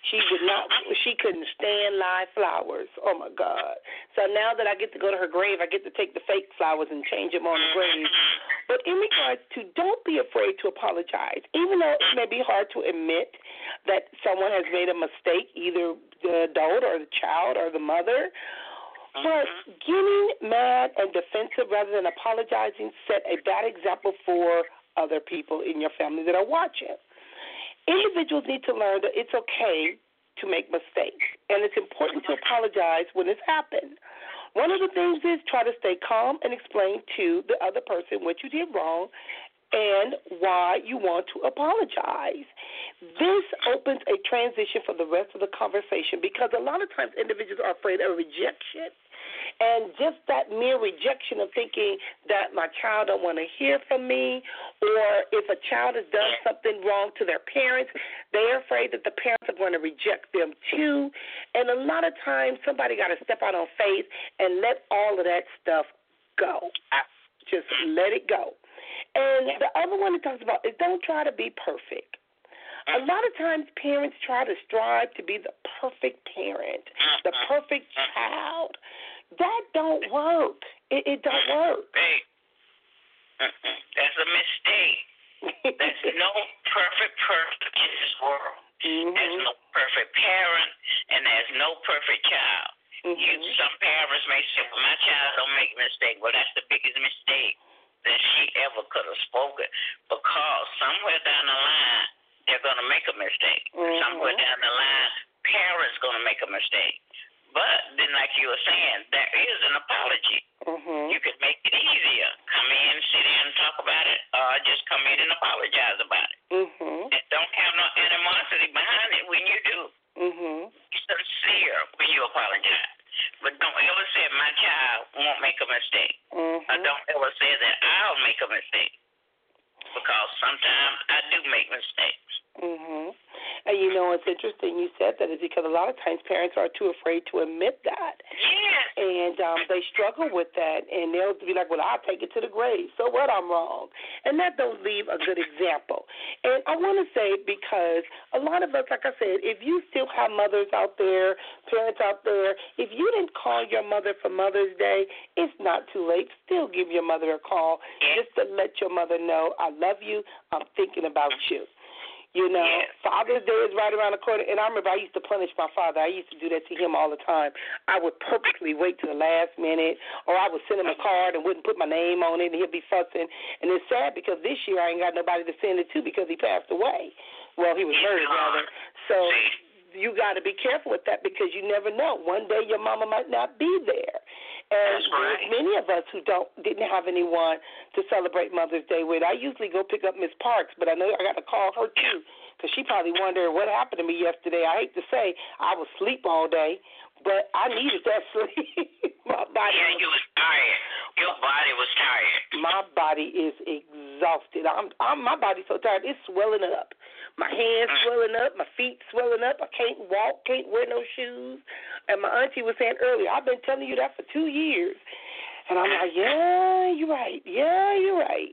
She couldn't stand live flowers. Oh, my God. So now that I get to go to her grave, I get to take the fake flowers and change them on the grave. But in regards to don't be afraid to apologize, even though it may be hard to admit that someone has made a mistake, either the adult or the child or the mother, but getting mad and defensive rather than apologizing set a bad example for other people in your family that are watching. Individuals need to learn that it's okay to make mistakes, and it's important to apologize when it's happened. One of the things is try to stay calm and explain to the other person what you did wrong and why you want to apologize. This opens a transition for the rest of the conversation because a lot of times individuals are afraid of rejection. And just that mere rejection of thinking that my child don't want to hear from me, or if a child has done something wrong to their parents, they're afraid that the parents are going to reject them too. And a lot of times somebody got to step out on faith and let all of that stuff go. Just let it go. And the other one it talks about is don't try to be perfect. A lot of times parents try to strive to be the perfect parent, the perfect child. That don't work. It don't work. Hey, that's a mistake. There's no perfect person in this world. Mm-hmm. There's no perfect parent, and there's no perfect child. Mm-hmm. Some parents may say, well, my child don't make a mistake. Well, that's the biggest mistake that she ever could have spoken, because somewhere down the line, they're going to make a mistake. Mm-hmm. Somewhere down the line, parents going to make a mistake. But then, like you were saying, there is an apology. Mm-hmm. You could make it easier. Come in, sit in, and talk about it, or just come in and apologize about it. Mm-hmm. And don't have no animosity behind it when you do. Mm-hmm. Be sincere when you apologize. But don't ever say my child won't make a mistake. Mm-hmm. Or don't ever say that I'll make a mistake. Because sometimes I do make mistakes. Mm-hmm. And it's interesting you said that is because a lot of times parents are too afraid to admit that. Yes. And they struggle with that, and they'll be like, well, I'll take it to the grave. So what? I'm wrong. And that don't leave a good example. And I want to say, because a lot of us, like I said, if you still have mothers out there, parents out there, if you didn't call your mother for Mother's Day, it's not too late. Still give your mother a call just to let your mother know, I love you, I'm thinking about you. Father's Day is right around the corner, and I remember I used to punish my father. I used to do that to him all the time. I would purposely wait to the last minute, or I would send him a card and wouldn't put my name on it, and he'd be fussing. And it's sad because this year I ain't got nobody to send it to because he passed away. Well, he was murdered, rather. So you got to be careful with that because you never know. One day your mama might not be there. And there's many of us who didn't have anyone to celebrate Mother's Day with. I usually go pick up Miss Parks, but I know I got to call her too because she probably wondered what happened to me yesterday. I hate to say I was asleep all day, but I needed that sleep. My body you was tired. Your body was tired. My body is exhausted. My body's so tired. It's swelling up. My hands swelling up, my feet swelling up. I can't walk, can't wear no shoes. And my auntie was saying earlier, I've been telling you that for 2 years. And I'm like, yeah, you're right. Yeah, you're right.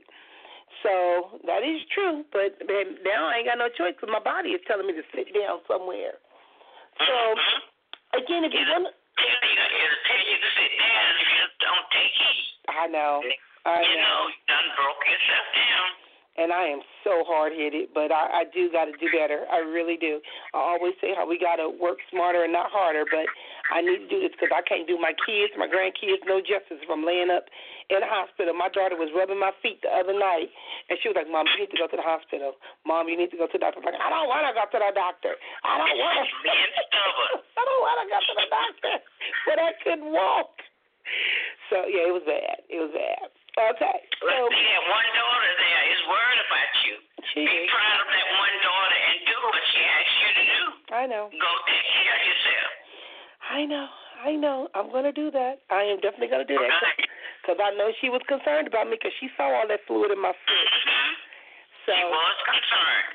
So that is true. But now I ain't got no choice because my body is telling me to sit down somewhere. So, again, if you want to. It'll tell you to sit down if you don't take heat. I know. You done broke yourself down. And I am so hard-headed, but I do got to do better. I really do. I always say how we got to work smarter and not harder, but I need to do this because I can't do my kids, my grandkids, no justice if I'm laying up in the hospital. My daughter was rubbing my feet the other night, and she was like, Mom, you need to go to the hospital. Mom, you need to go to the doctor. I'm like, I don't want to go to the doctor. I don't want to. I don't want to go to the doctor, but I couldn't walk. So, yeah, it was bad. It was bad. Okay. So, yeah, one daughter there is worried about you. Be proud of that one daughter and do what she asked you to do. I know. Go take care of yourself. I know. I'm going to do that. I am definitely going to do that because I know she was concerned about me because she saw all that fluid in my foot. So, she was concerned.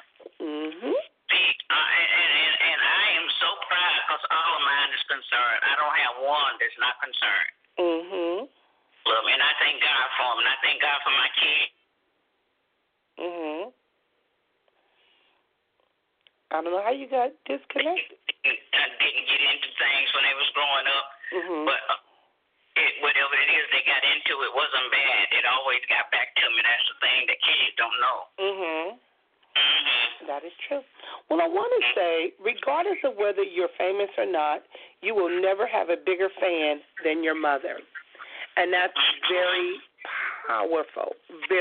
And I am so proud because all of mine is concerned. I don't have one that's not concerned. Love me, and I thank God for them, and I thank God for my kids. I don't know how you got disconnected. I didn't get into things when they was growing up, but whatever it is they got into, it wasn't bad. It always got back to me. That's the thing that kids don't know. That is true. Well, I want to say, regardless of whether you're famous or not, you will never have a bigger fan than your mother. And that's very powerful,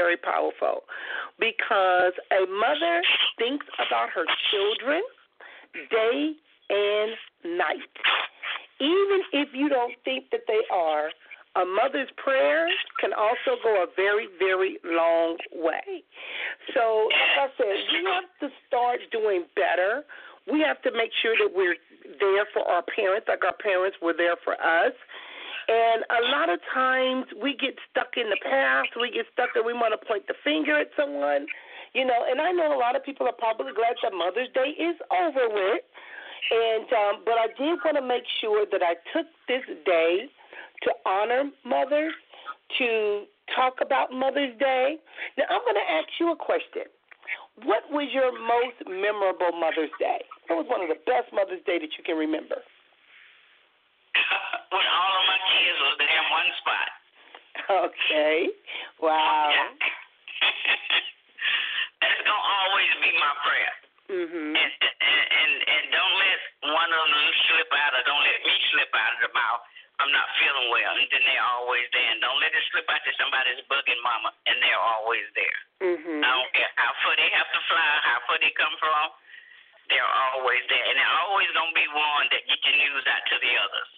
because a mother thinks about her children day and night. Even if you don't think that they are, a mother's prayers can also go a very, very long way. So, like I said, we have to start doing better. We have to make sure that we're there for our parents, like our parents were there for us. And a lot of times we get stuck in the past. We get stuck and we want to point the finger at someone, and I know a lot of people are probably glad that Mother's Day is over with. And but I did want to make sure that I took this day to honor mothers, to talk about Mother's Day. Now, I'm going to ask you a question. What was your most memorable Mother's Day? What was one of the best Mother's Day that you can remember? When all of my kids was there in one spot. Okay. Wow. That's going to always be my prayer. And don't let one of them slip out, or don't let me slip out of the mouth. I'm not feeling well, and then they're always there. And don't let it slip out that somebody's bugging mama, and they're always there. I don't care how far they have to fly, how far they come from. They're always there, and they're always going to be one that get your news out to the others.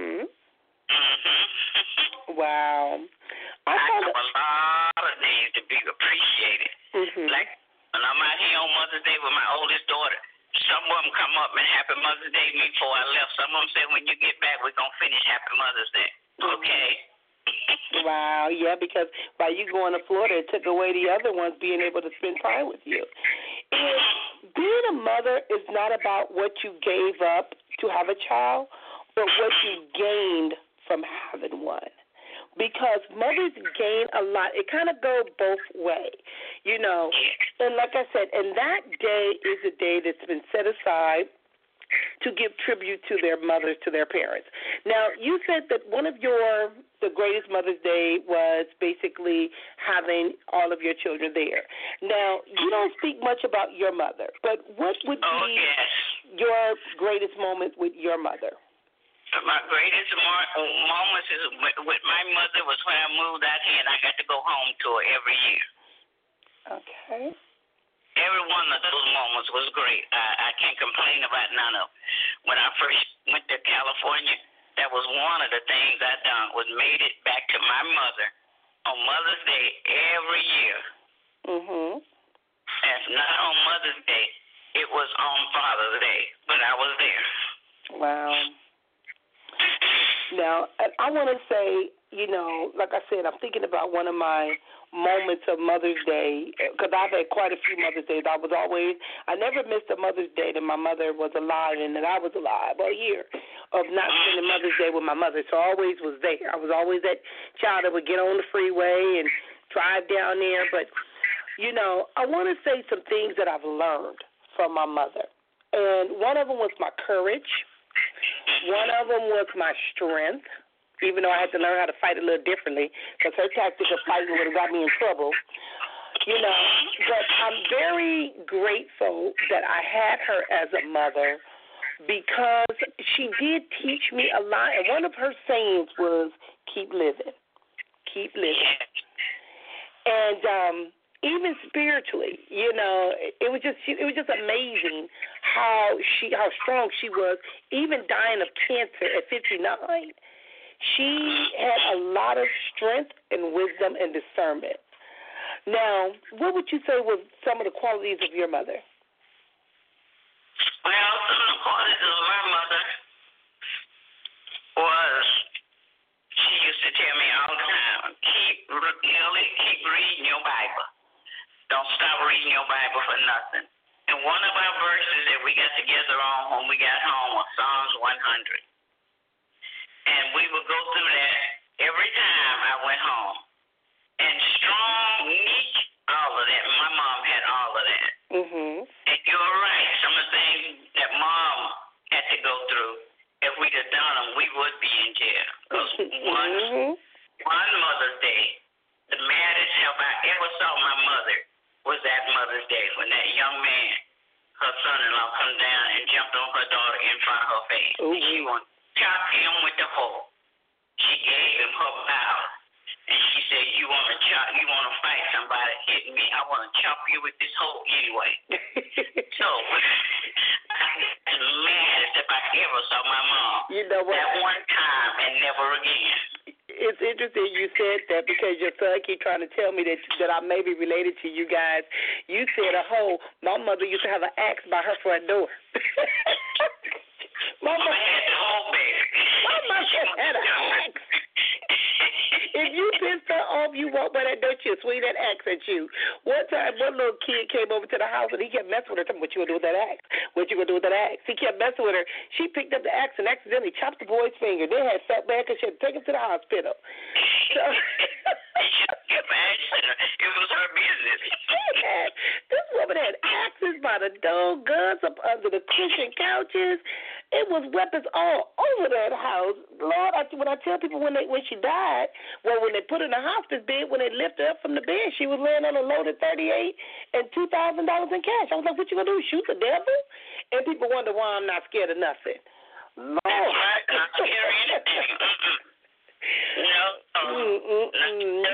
Wow. I have a lot of days to be appreciated. Like when I'm out here on Mother's Day with my oldest daughter, some of them come up and Happy Mother's Day me before I left. Some of them say, when you get back, we're going to finish Happy Mother's Day. Okay. Wow, yeah, because by you going to Florida, it took away the other ones being able to spend time with you. And being a mother is not about what you gave up to have a child, but what you gained from having one. Because mothers gain a lot. It kind of goes both ways, And like I said, and that day is a day that's been set aside to give tribute to their mothers, to their parents. Now, you said that one of the greatest Mother's Day was basically having all of your children there. Now, you don't speak much about your mother, but what would be your greatest moment with your mother? My greatest moments is with my mother was when I moved out here and I got to go home to her every year. Okay. Every one of those moments was great. I can't complain about none of them. When I first went to California, that was one of the things I done, was made it back to my mother on Mother's Day every year. If not on Mother's Day, it was on Father's Day, but I was there. Wow. Now, I want to say, like I said, I'm thinking about one of my moments of Mother's Day, because I've had quite a few Mother's Days. I never missed a Mother's Day that my mother was alive and that I was alive, a year of not spending Mother's Day with my mother. So I always was there. I was always that child that would get on the freeway and drive down there. But, I want to say some things that I've learned from my mother. And one of them was my courage. One of them was my strength, even though I had to learn how to fight a little differently, because her tactic of fighting would have got me in trouble. you know. But I'm very grateful that I had her as a mother because she did teach me a lot. And one of her sayings was, keep living. Keep living. And even spiritually, you know, it was just amazing how strong she was, even dying of cancer at 59. She had a lot of strength and wisdom and discernment. Now, what would you say were some of the qualities of your mother? Well, some of the qualities of my mother was, she used to tell me all the time, keep reading your Bible. Don't stop reading your Bible for nothing. And one of our verses that we got together on when we got home was Psalms 100. And we would go through that every time I went home. And strong, niche, all of that. My mom had all of that. Mm-hmm. And you're right. Some of the things that Mom had to go through, if we'd have done them, we would be in jail. Because one Mother's Day, the maddest help I ever saw my mother was that Mother's Day when that young man, her son-in-law, come down and jumped on her daughter in front of her face. Ooh. She wanted to chop him with the hoe. She gave him her bow. And she said, you want to fight somebody, hit me, I want to chop you with this hoe anyway. So, as mad as if I ever saw my mom. You know what? That one time and never again. It's interesting you said that because your son keep trying to tell me that I may be related to you guys. You said a hoe. My mother used to have an axe by her front door. Mama had the whole baby. My mother had an axe. If you pissed her off, you walk by that door, she'll swing that axe at you. One time, one little kid came over to the house, and he kept messing with her, telling me, what you going to do with that axe? What you going to do with that axe? He kept messing with her. She picked up the axe and accidentally chopped the boy's finger. Then had felt bad because she had to take him to the hospital. So, it was her business. This woman had axes by the door, guns up under the cushion couches. It was weapons all over that house. Lord, when I tell people when she died, well, when they put her in the hospice bed, when they lifted her up from the bed, she was laying on a loaded $38 and $2,000 in cash. I was like, what you going to do, shoot the devil? And people wonder why I'm not scared of nothing. Lord. Right. I'm scared of anything. No.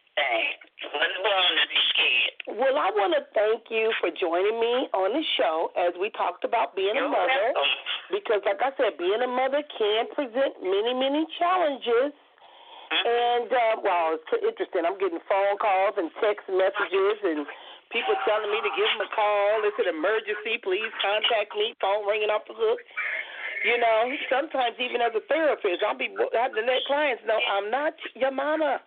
Well, I want to thank you for joining me on the show as we talked about being a mother. Because, like I said, being a mother can present many, many challenges. And, well, it's interesting. I'm getting phone calls and text messages and people telling me to give them a call. It's an emergency. Please contact me. Phone ringing off the hook. You know, sometimes even as a therapist, I'll be having to let clients know I'm not your mama.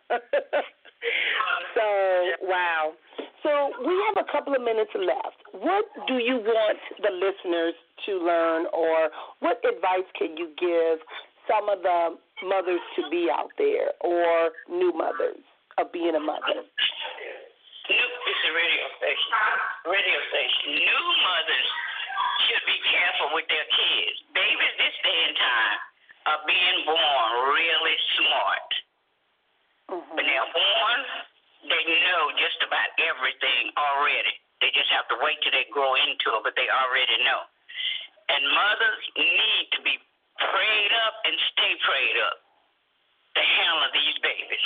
So, wow. So we have a couple of minutes left. What do you want the listeners to learn, or what advice can you give some of the mothers to be out there, or new mothers of being a mother? It's a radio station. New mothers should be careful with their kids. Babies this day and time are being born really smart. When they're born, they know just about everything already. They just have to wait till they grow into it, but they already know. And mothers need to be prayed up and stay prayed up to handle these babies.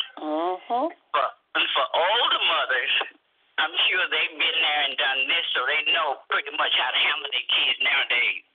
For older mothers, I'm sure they've been there and done this, so they know pretty much how to handle their kids nowadays.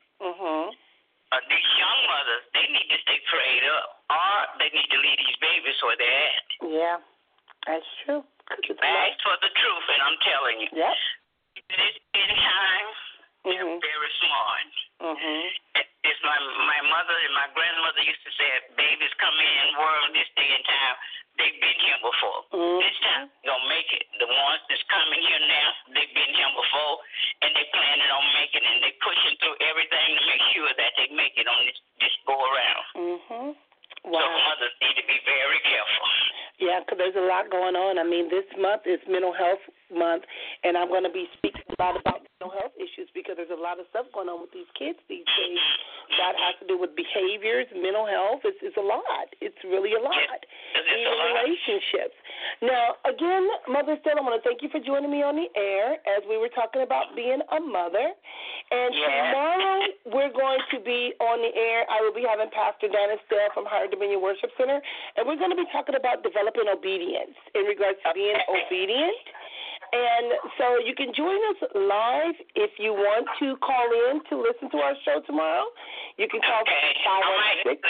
These young mothers, they need to stay prayed up, or they need to leave these babies where they're at. Yeah, that's true. Ask for the truth, and I'm telling you. Yep. In time, they're very smart. It's my mother and my grandmother used to say, babies come in the world this day and time, they've been here before. This time, they're going to make it. The ones that's coming here now, they've been here before, and they planning on making it, and they're pushing through everything to make sure that they make it on this go-around. Wow. So mothers need to be very careful. Yeah, because there's a lot going on. I mean, this month is Mental Health Month, and I'm going to be speaking a lot about mental health issues issues because there's a lot of stuff going on with these kids these days that has to do with behaviors, mental health. It's a lot. It's really a lot. Even relationships. Now, again, Mother Stella, I want to thank you for joining me on the air as we were talking about being a mother. And tomorrow we're going to be on the air. I will be having Pastor Dana Stell from Higher Dominion Worship Center, and we're going to be talking about developing obedience in regards to being obedient. And so you can join us live if you want to call in to listen to our show tomorrow. You can call 516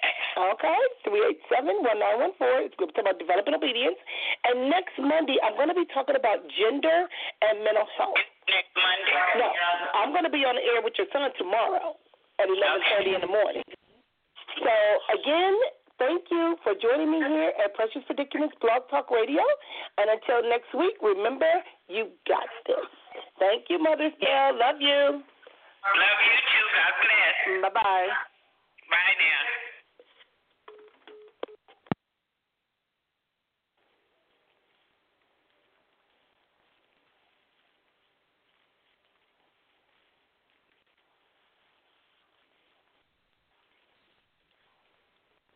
387-1914. It's going to be talking about developing obedience. And next Monday, I'm going to be talking about gender and mental health. Next Monday? No, I'm going to be on the air with your son tomorrow at 11:30 in the morning. So, again, thank you for joining me here at Precious Predicaments Blog Talk Radio. And until next week, remember, you got this. Thank you, Mother Stella. Love you. Love you too. God bless. Bye-bye.